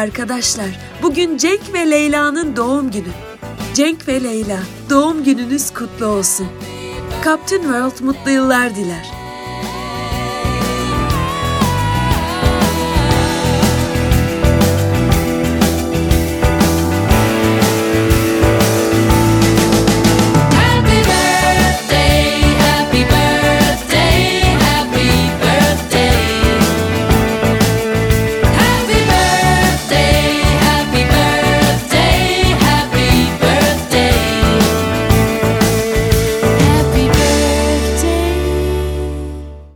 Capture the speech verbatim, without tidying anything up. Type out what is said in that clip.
arkadaşlar, bugün Cenk ve Leyla'nın doğum günü. Cenk ve Leyla, doğum gününüz kutlu olsun. Captain World mutlu yıllar diler.